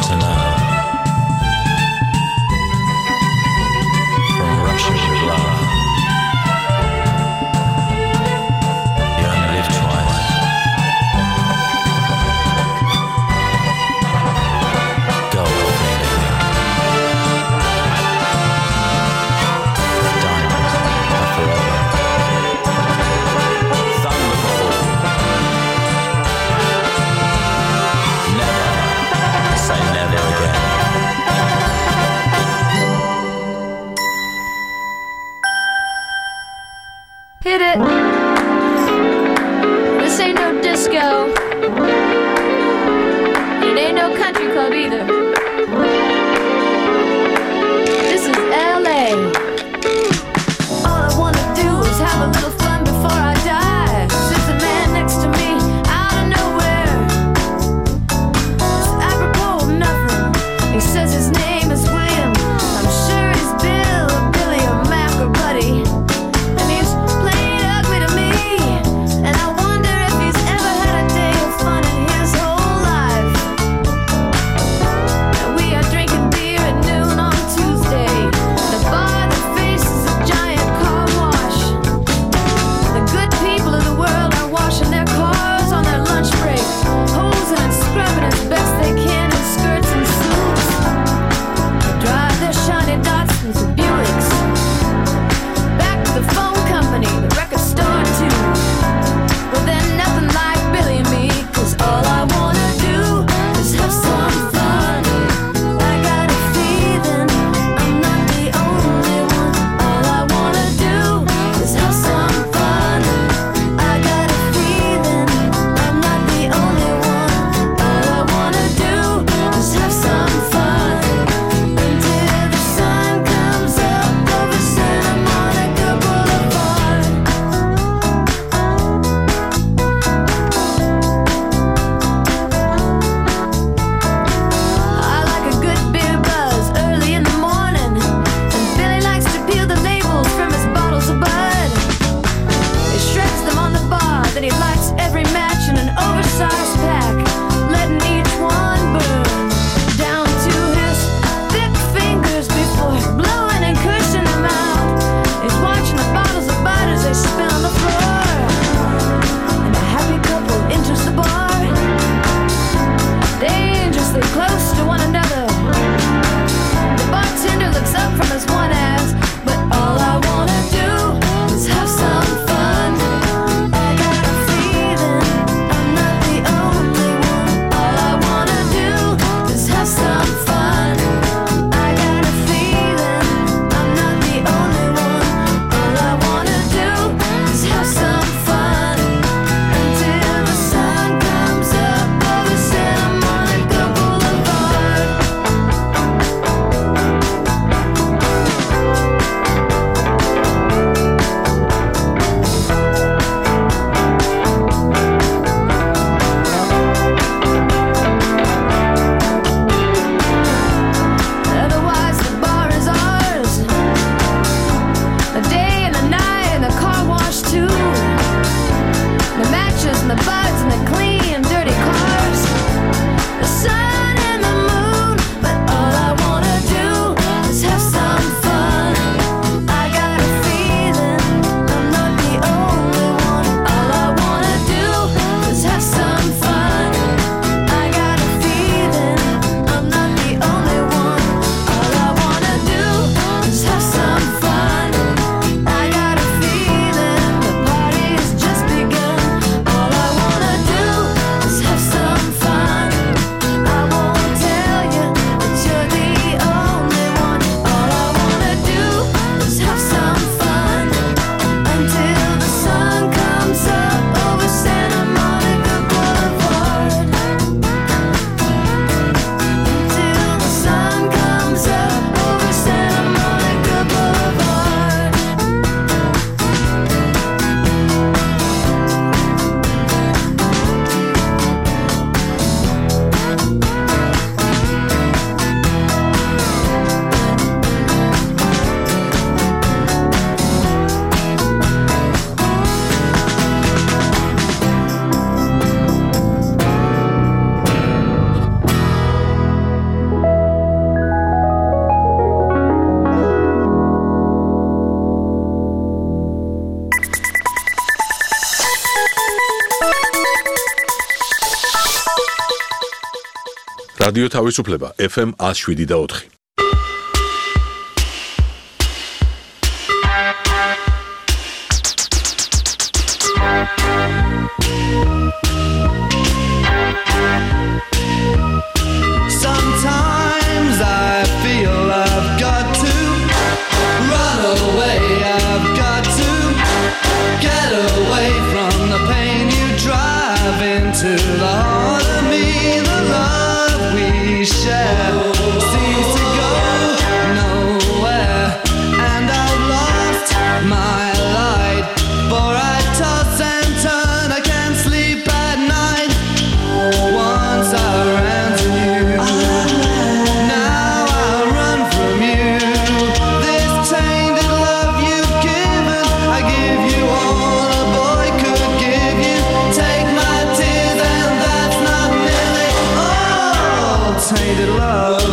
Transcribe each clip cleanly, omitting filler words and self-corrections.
to know. From rushes of love, you only live twice. Go, Ophelia. Diamonds are forever. Thunderbolt. Never say never again. Hit it. This ain't no disco. And it ain't no country club either. This is LA. All I wanna do is have a little fun before I die. Sits a man next to me out of nowhere. It's apropos of nothing. He says his name is William. I'm sure he's Bill or Billy or Mac or Buddy. And he's plain ugly to me. And I wonder if he's ever had a day of fun in his whole life. რადიო თავისუფლება FM 107.4. Sometimes I feel I've got to run away, I've got to get away from the pain you drive into the heart of me. The love we share seems to go nowhere, and I've lost my light, for I toss and turn, I can't sleep at night. Once I ran to you, now I run from you. This tainted love you've given, I give you all a boy could give you. Take my tears and that's not nearly all. Tainted love,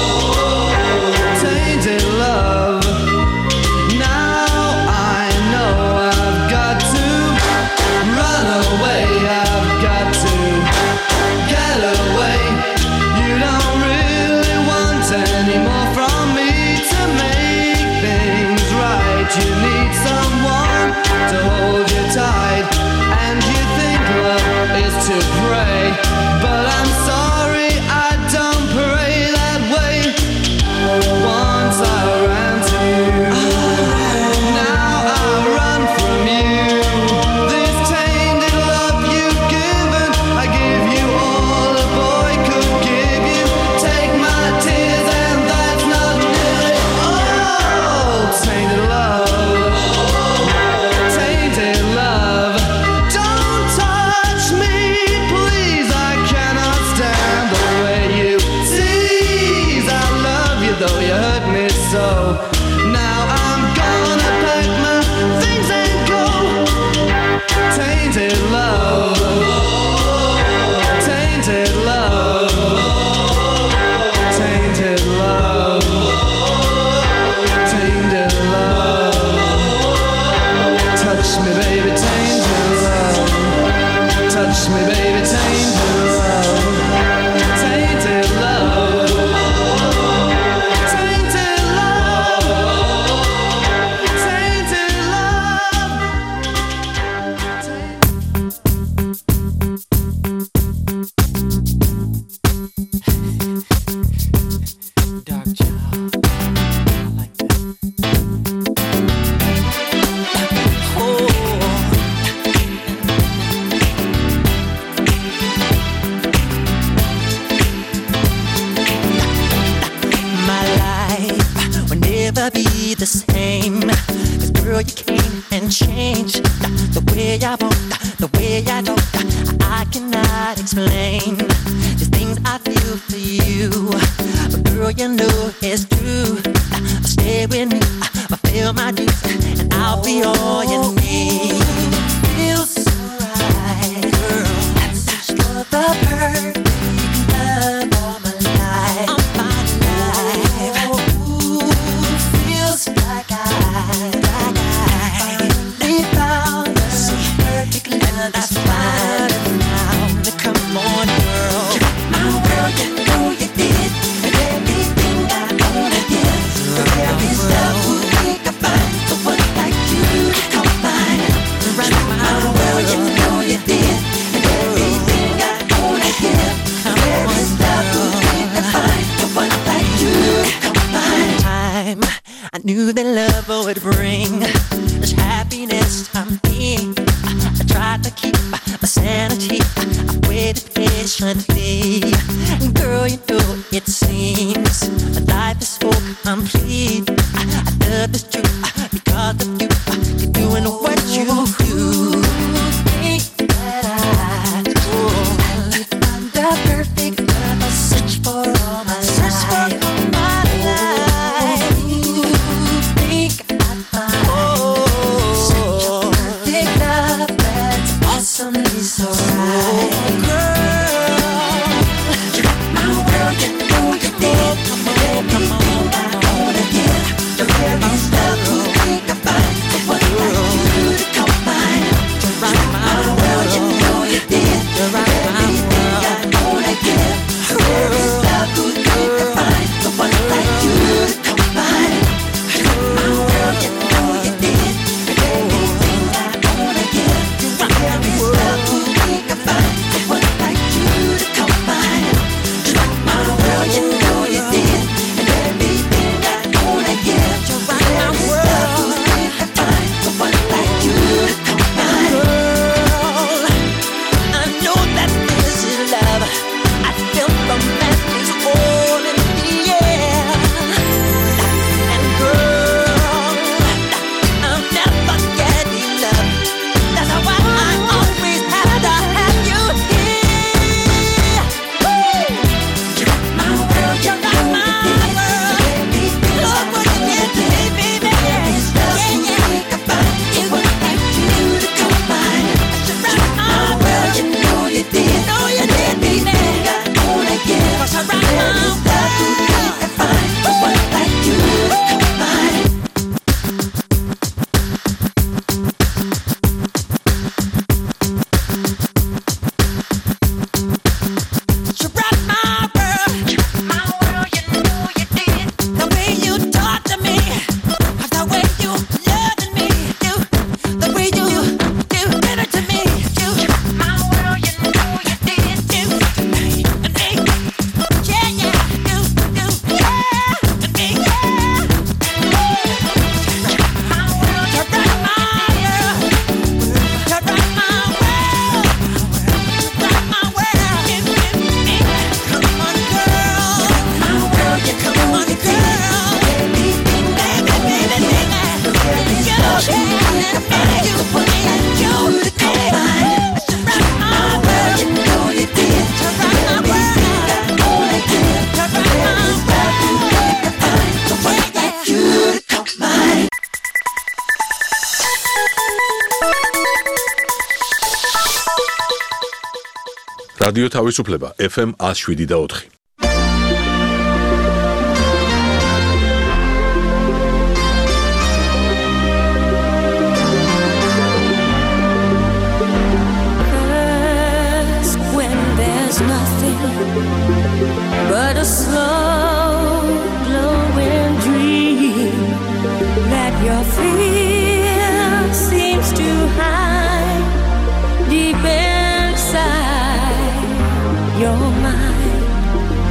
tainted love. Now I know I've got to run away, I've got to get away. You don't really want any more from me to make things right. You need someone to hold you tight, and you think love is to pray, but I'm sorry, I don't pray that way. Once I ran to you, now I run from you. This tainted love you've given, I give you all a boy could give you. Take my tears and that's not nearly all. Tainted love, tainted love. Don't touch me, please, I cannot stand the way you tease. I love you though you hurt me so. Now I'm gonna pack my things and go. Tainted love, tainted love, tainted love, tainted love. Touch me, baby, tainted love. Touch me, baby, tainted love. Tainted love, tainted love, tainted love. Dark child, I like that. My life will never be the same. 'Cause girl, you came and changed the way I want, the way I don't. I cannot explain the things I feel for you. But girl, you know it's true. Stay with me, fulfill my dreams, and I'll be all you need. Feels so right, girl. I'm searching for the perfect love all my life. All my life. Ooh, feels like I finally found the perfect love that's fine and now. Come on, girl. My world, you know you did, and everything I wanna give. There is love who we can find, the one like you come find. My world, you know you did, and everything I wanna give. There is love who we can find, the one like you come find. Time I knew that love would bring this happiness to me. I tried to keep my sanity. I waited patiently. Girl, you know it seems my life is so complete. I love this truth because of you. You're doing what you do. Think that I found the perfect love. I search for all my life. Think I found such a perfect love that's awesomely so right. Girl, my world, you know you did. Everything I wanna give. There is love who we can find. რადიო თავისუფლება FM 107.4. When there's nothing but a slow glowing dream that your fear seems to hide deep inside your mind.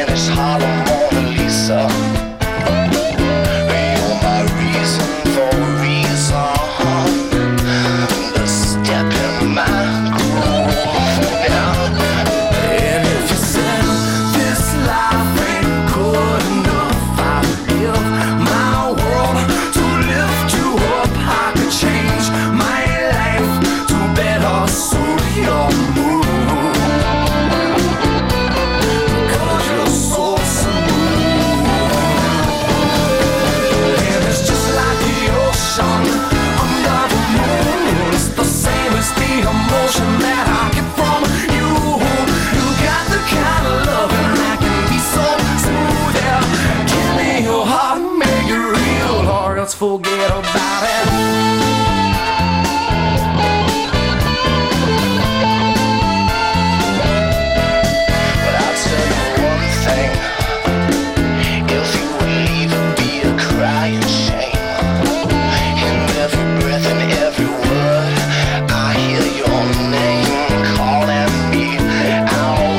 in his Harlem Mona Lisa. You're my reason for a reason. The step in my groove now. And if you said this life ain't good enough, I'd give my world to lift you up. I could change my life to better suit your mood. Cause you're so smooth. And it's just like the ocean under the moon. It's the same as the emotion that I get from you. You got the kind of loving that can be so smooth. Yeah, give me your heart and make it real, or else forget about it. But I'll tell you one thing. If you would leave, it'd be a crying shame. In every breath and every word, I hear your name calling me out.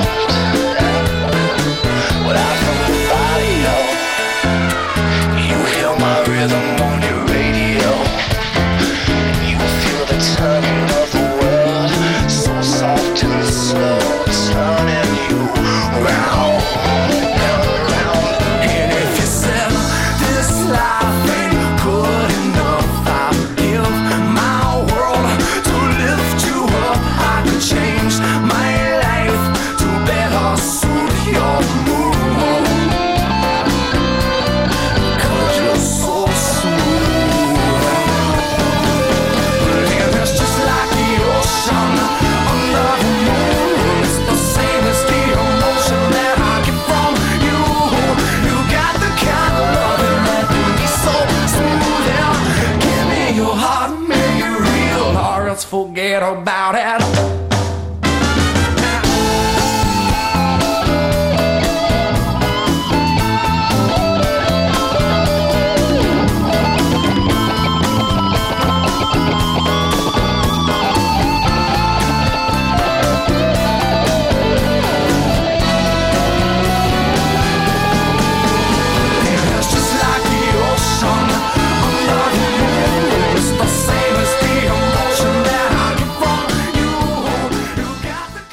Without from the radio, you hear my rhythm on your radio. And you feel the turning of the world, so soft and slow, turning you round and round. And if you said this life ain't good enough, I'd give my world to lift you up. I could change my life to better suit your mood. Cause you're so smooth. And it's just like the ocean under the moon. It's the same as the emotion that I get from you. You got the kind of loving that can be so smooth. Yeah, give me your heart and make it real, or else forget about it. And it's just like the ocean under the moon. It's the same as the emotion that I get from you. You got the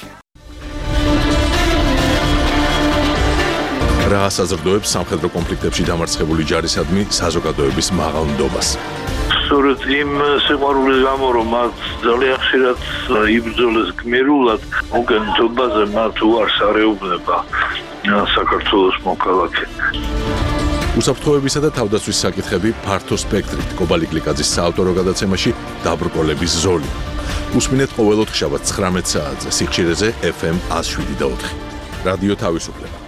რა საზრდოებს სამხედრო კონფლიქტებში დამარცხებული ჯარისადმი საზოგადოების მაღალ ნდობას. სწორედ იმ სიყვარულის გამო, რომ მათ ძალიან ხშირად იბრძოლეს გმირულად, უკანასკნელზე მათ უარს არეუბნება საქართველოს მოქალაქე. უსაფრთხოებისა და თავდაცვის საკითხები ფართო სპექტრით კობალი გლიკაძის საავტორო გადაცემაში დაბრკოლების ზოლი. უსმინეთ ყოველ ოთხშაბათს 19 საათზე სიხშირეზე FM 107.4. რადიო თავისუფლება.